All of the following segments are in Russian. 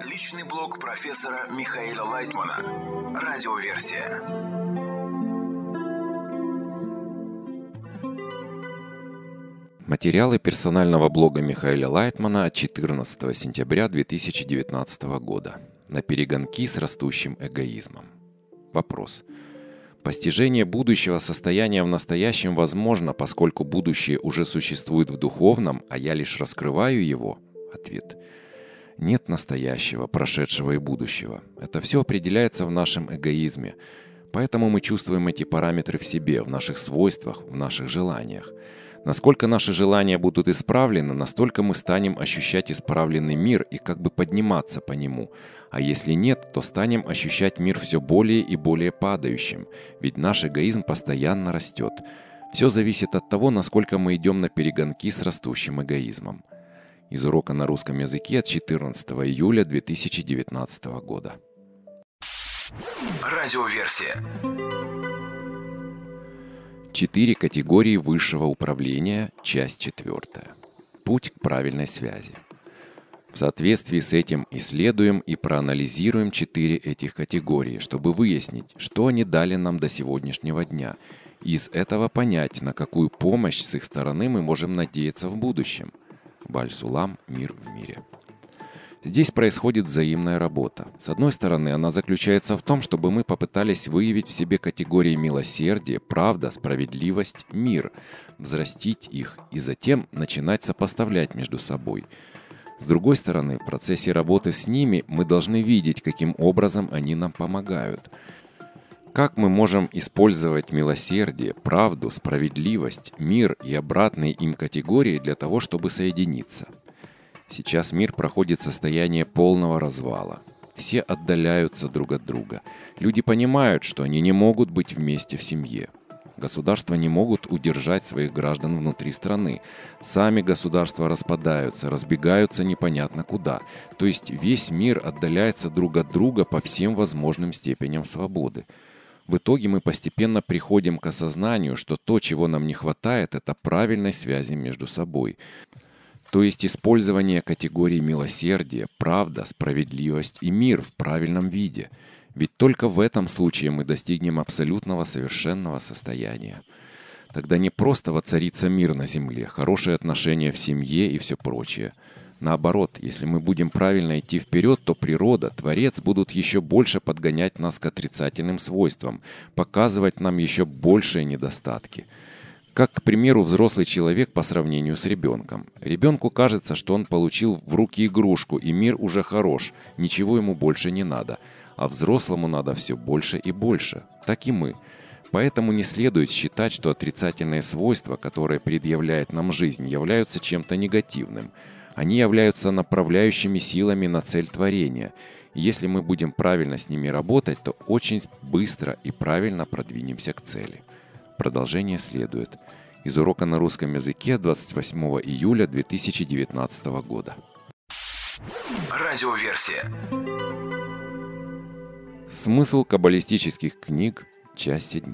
Личный блог профессора Михаила Лайтмана. Радиоверсия. Материалы персонального блога Михаила Лайтмана от 14 сентября 2019 года. На перегонки с растущим эгоизмом. Вопрос. Постижение будущего состояния в настоящем возможно, поскольку будущее уже существует в духовном, а я лишь раскрываю его? Ответ. Нет настоящего, прошедшего и будущего. Это все определяется в нашем эгоизме. Поэтому мы чувствуем эти параметры в себе, в наших свойствах, в наших желаниях. Насколько наши желания будут исправлены, настолько мы станем ощущать исправленный мир и как бы подниматься по нему. А если нет, то станем ощущать мир все более и более падающим, ведь наш эгоизм постоянно растет. Все зависит от того, насколько мы идем на перегонки с растущим эгоизмом. Из урока на русском языке от 14 июля 2019 года. Радиоверсия. 4 категории высшего управления, часть 4. Путь к правильной связи. В соответствии с этим исследуем и проанализируем 4 этих категории, чтобы выяснить, что они дали нам до сегодняшнего дня, и из этого понять, на какую помощь с их стороны мы можем надеяться в будущем. Баль-Сулам «Мир в мире». Здесь происходит взаимная работа. С одной стороны, она заключается в том, чтобы мы попытались выявить в себе категории милосердия, правда, справедливость, мир, взрастить их и затем начинать сопоставлять между собой. С другой стороны, в процессе работы с ними мы должны видеть, каким образом они нам помогают. Как мы можем использовать милосердие, правду, справедливость, мир и обратные им категории для того, чтобы соединиться? Сейчас мир проходит состояние полного развала. Все отдаляются друг от друга. Люди понимают, что они не могут быть вместе в семье. Государства не могут удержать своих граждан внутри страны. Сами государства распадаются, разбегаются непонятно куда. То есть весь мир отдаляется друг от друга по всем возможным степеням свободы. В итоге мы постепенно приходим к осознанию, что то, чего нам не хватает, это правильной связи между собой. То есть использование категорий милосердия, правда, справедливость и мир в правильном виде. Ведь только в этом случае мы достигнем абсолютного совершенного состояния. Тогда не просто воцарится мир на земле, хорошие отношения в семье и все прочее. Наоборот, если мы будем правильно идти вперед, то природа, Творец будут еще больше подгонять нас к отрицательным свойствам, показывать нам еще большие недостатки. Как, к примеру, взрослый человек по сравнению с ребенком. Ребенку кажется, что он получил в руки игрушку, и мир уже хорош, ничего ему больше не надо. А взрослому надо все больше и больше. Так и мы. Поэтому не следует считать, что отрицательные свойства, которые предъявляет нам жизнь, являются чем-то негативным. Они являются направляющими силами на цель творения. И если мы будем правильно с ними работать, то очень быстро и правильно продвинемся к цели. Продолжение следует. Из урока на русском языке 28 июля 2019 года. Радиоверсия. Смысл каббалистических книг, часть 7.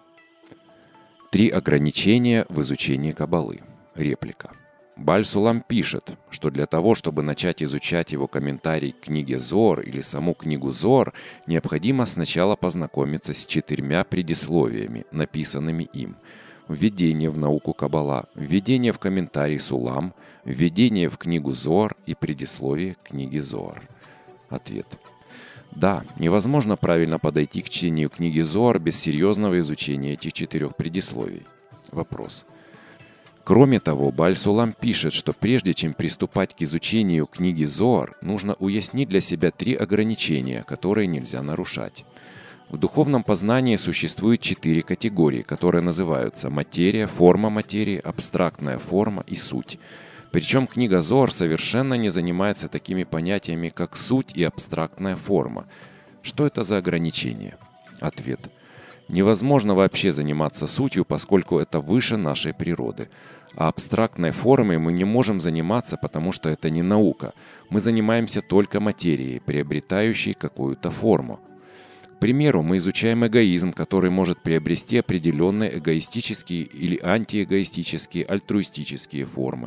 3 ограничения в изучении каббалы. Реплика. Баль-Сулам пишет, что для того, чтобы начать изучать его комментарий к книге Зоар или саму книгу Зоар, необходимо сначала познакомиться с 4 предисловиями, написанными им. Введение в науку Каббала, введение в комментарий Сулам, введение в книгу Зоар и предисловие к книге Зоар. Ответ. Да, невозможно правильно подойти к чтению книги Зоар без серьезного изучения этих 4 предисловий. Вопрос. Кроме того, Баль-Сулам пишет, что прежде чем приступать к изучению книги Зоар, нужно уяснить для себя 3 ограничения, которые нельзя нарушать. В духовном познании существует 4 категории, которые называются материя, форма материи, абстрактная форма и суть. Причем книга Зоар совершенно не занимается такими понятиями, как суть и абстрактная форма. Что это за ограничения? Ответ. Невозможно вообще заниматься сутью, поскольку это выше нашей природы. А абстрактной формой мы не можем заниматься, потому что это не наука. Мы занимаемся только материей, приобретающей какую-то форму. К примеру, мы изучаем эгоизм, который может приобрести определенные эгоистические или антиэгоистические, альтруистические формы.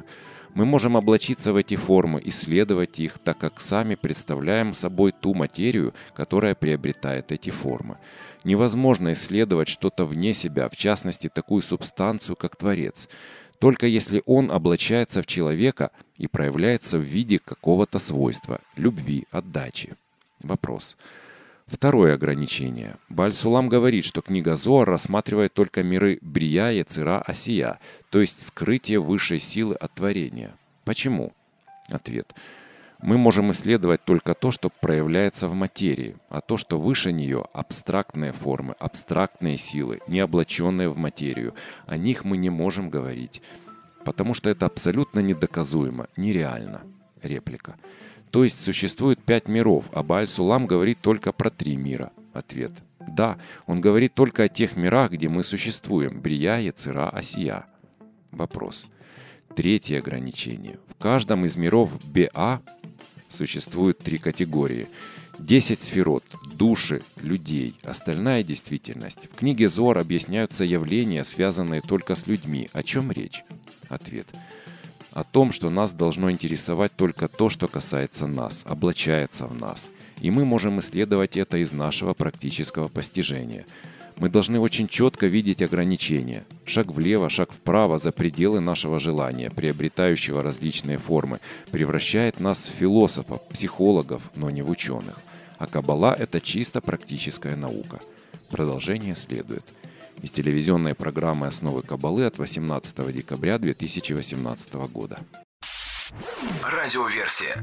Мы можем облачиться в эти формы, исследовать их, так как сами представляем собой ту материю, которая приобретает эти формы. Невозможно исследовать что-то вне себя, в частности, такую субстанцию, как Творец, только если он облачается в человека и проявляется в виде какого-то свойства – любви, отдачи. Вопрос. Второе ограничение. Бааль-Сулам говорит, что книга Зоар рассматривает только миры Брия, Яцира, Асия, то есть скрытие высшей силы от творения. Почему? Ответ. Мы можем исследовать только то, что проявляется в материи, а то, что выше нее – абстрактные формы, абстрактные силы, не облаченные в материю. О них мы не можем говорить, потому что это абсолютно недоказуемо, нереально. Реплика. То есть существует 5 миров, а Бааль-Сулам говорит только про 3 мира. Ответ. Да, он говорит только о тех мирах, где мы существуем – Брия, Яцира, Асия. Вопрос. Третье ограничение. В каждом из миров Беа существует 3 категории. 10 сферот, души, людей, остальная действительность. В книге Зоар объясняются явления, связанные только с людьми. О чем речь? Ответ. О том, что нас должно интересовать только то, что касается нас, облачается в нас. И мы можем исследовать это из нашего практического постижения. Мы должны очень четко видеть ограничения. Шаг влево, шаг вправо за пределы нашего желания, приобретающего различные формы, превращает нас в философов, психологов, но не в ученых. А Каббала – это чисто практическая наука. Продолжение следует. Из телевизионной программы «Основы Каббалы» от 18 декабря 2018 года. Радиоверсия.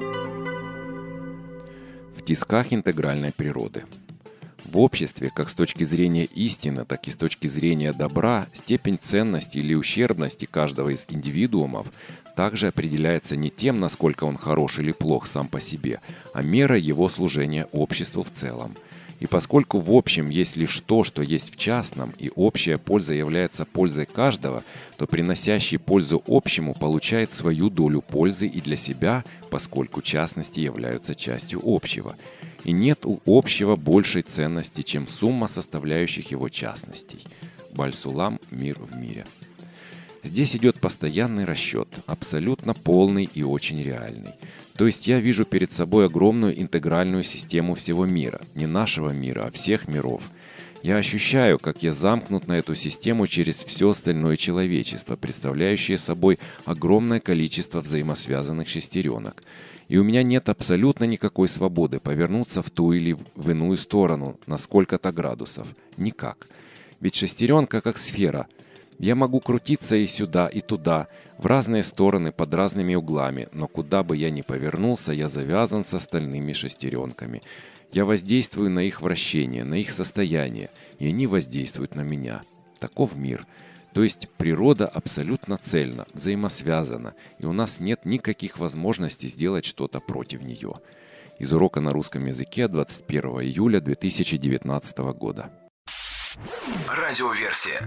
В тисках интегральной природы. В обществе, как с точки зрения истины, так и с точки зрения добра, степень ценности или ущербности каждого из индивидуумов также определяется не тем, насколько он хорош или плох сам по себе, а мерой его служения обществу в целом. И поскольку в общем есть лишь то, что есть в частном, и общая польза является пользой каждого, то приносящий пользу общему получает свою долю пользы и для себя, поскольку частности являются частью общего. И нет у общего большей ценности, чем сумма составляющих его частностей. Бааль-Сулам «Мир в мире». Здесь идет постоянный расчет, абсолютно полный и очень реальный. То есть я вижу перед собой огромную интегральную систему всего мира, не нашего мира, а всех миров. Я ощущаю, как я замкнут на эту систему через все остальное человечество, представляющее собой огромное количество взаимосвязанных шестеренок. И у меня нет абсолютно никакой свободы повернуться в ту или в иную сторону на сколько-то градусов. Никак. Ведь шестеренка как сфера. Я могу крутиться и сюда, и туда, в разные стороны, под разными углами, но куда бы я ни повернулся, я завязан с остальными шестеренками. Я воздействую на их вращение, на их состояние, и они воздействуют на меня. Таков мир. То есть природа абсолютно цельна, взаимосвязана, и у нас нет никаких возможностей сделать что-то против нее. Из урока на русском языке 21 июля 2019 года. Радиоверсия.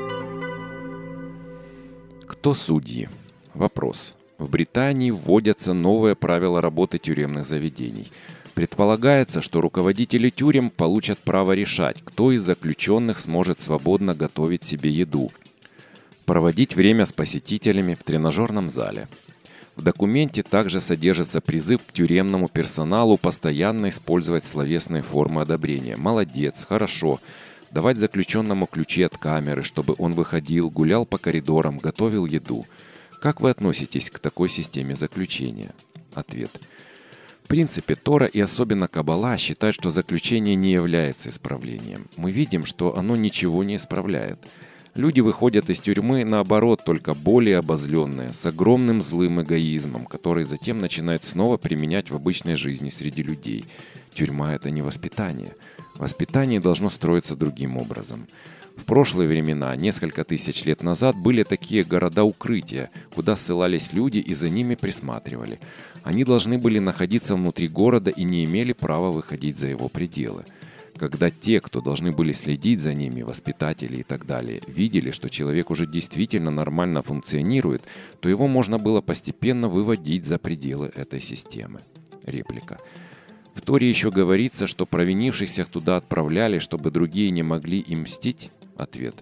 Кто судьи? Вопрос. В Британии вводятся новые правила работы тюремных заведений. Предполагается, что руководители тюрем получат право решать, кто из заключенных сможет свободно готовить себе еду, проводить время с посетителями в тренажерном зале. В документе также содержится призыв к тюремному персоналу постоянно использовать словесные формы одобрения. «Молодец», «хорошо», давать заключенному ключи от камеры, чтобы он выходил, гулял по коридорам, готовил еду. Как вы относитесь к такой системе заключения? Ответ. В принципе, Тора и особенно Каббала считают, что заключение не является исправлением. Мы видим, что оно ничего не исправляет. Люди выходят из тюрьмы, наоборот, только более обозленные, с огромным злым эгоизмом, который затем начинают снова применять в обычной жизни среди людей. Тюрьма – это не воспитание. Воспитание должно строиться другим образом. В прошлые времена, несколько тысяч лет назад, были такие города-укрытия, куда ссылались люди и за ними присматривали. Они должны были находиться внутри города и не имели права выходить за его пределы. Когда те, кто должны были следить за ними, воспитатели и так далее, видели, что человек уже действительно нормально функционирует, то его можно было постепенно выводить за пределы этой системы. Реплика. В Торе еще говорится, что провинившихся туда отправляли, чтобы другие не могли им мстить? Ответ.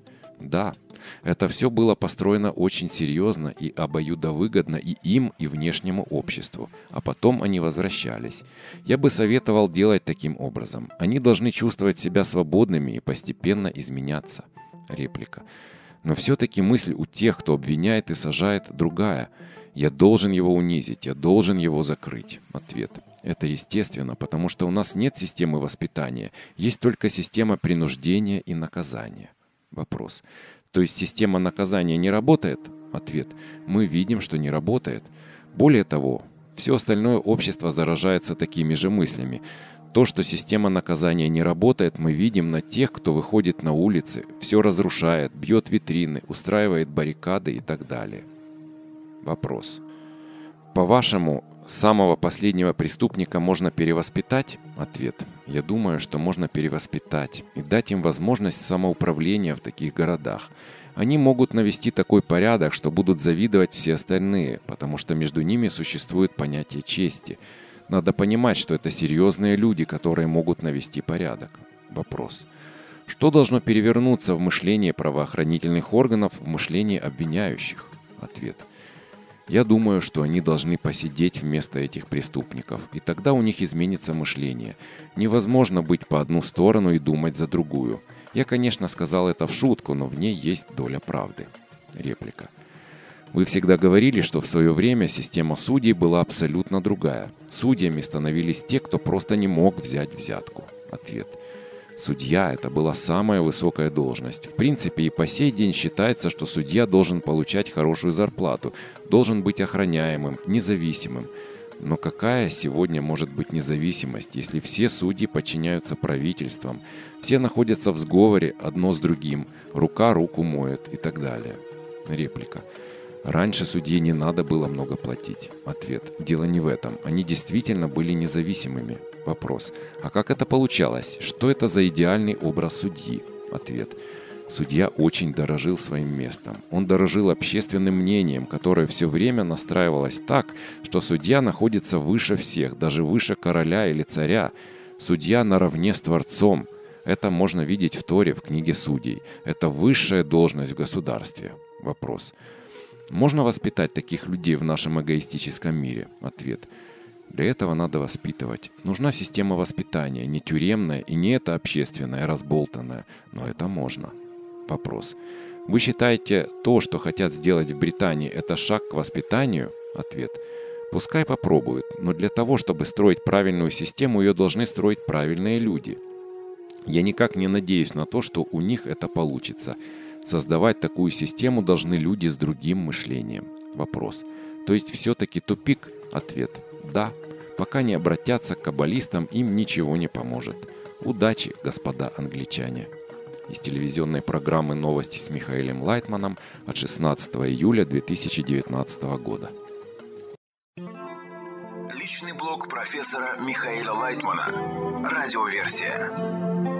Да, это все было построено очень серьезно и обоюдовыгодно и им, и внешнему обществу, а потом они возвращались. Я бы советовал делать таким образом. Они должны чувствовать себя свободными и постепенно изменяться. Реплика. Но все-таки мысль у тех, кто обвиняет и сажает, другая. Я должен его унизить, я должен его закрыть. Ответ. Это естественно, потому что у нас нет системы воспитания, есть только система принуждения и наказания. Вопрос. То есть система наказания не работает? Ответ. Мы видим, что не работает. Более того, все остальное общество заражается такими же мыслями. То, что система наказания не работает, мы видим на тех, кто выходит на улицы, все разрушает, бьет витрины, устраивает баррикады и так далее. Вопрос. По-вашему, самого последнего преступника можно перевоспитать? Ответ. Я думаю, что можно перевоспитать и дать им возможность самоуправления в таких городах. Они могут навести такой порядок, что будут завидовать все остальные, потому что между ними существует понятие чести. Надо понимать, что это серьезные люди, которые могут навести порядок. Вопрос. Что должно перевернуться в мышлении правоохранительных органов, в мышлении обвиняющих? Ответ. Я думаю, что они должны посидеть вместо этих преступников, и тогда у них изменится мышление. Невозможно быть по одну сторону и думать за другую. Я, конечно, сказал это в шутку, но в ней есть доля правды. Реплика. Вы всегда говорили, что в свое время система судей была абсолютно другая. Судьями становились те, кто просто не мог взять взятку. Ответ. Судья – это была самая высокая должность. В принципе, и по сей день считается, что судья должен получать хорошую зарплату, должен быть охраняемым, независимым. Но какая сегодня может быть независимость, если все судьи подчиняются правительствам, все находятся в сговоре одно с другим, рука руку моет и так далее? Реплика. Раньше судье не надо было много платить. Ответ. Дело не в этом. Они действительно были независимыми. Вопрос. А как это получалось? Что это за идеальный образ судьи? Ответ. Судья очень дорожил своим местом. Он дорожил общественным мнением, которое все время настраивалось так, что судья находится выше всех, даже выше короля или царя. Судья наравне с Творцом. Это можно видеть в Торе, в книге Судей. Это высшая должность в государстве. Вопрос. Можно воспитать таких людей в нашем эгоистическом мире? Ответ. Для этого надо воспитывать. Нужна система воспитания, не тюремная и не это общественное, разболтанное, но это можно. Вопрос. Вы считаете, то, что хотят сделать в Британии, это шаг к воспитанию? Ответ. Пускай попробуют, но для того, чтобы строить правильную систему, ее должны строить правильные люди. Я никак не надеюсь на то, что у них это получится. Создавать такую систему должны люди с другим мышлением. Вопрос. То есть все-таки тупик? Ответ. Да. Пока не обратятся к каббалистам, им ничего не поможет. Удачи, господа англичане. Из телевизионной программы «Новости» с Михаилом Лайтманом от 16 июля 2019 года. Личный блог профессора Михаила Лайтмана. Радиоверсия.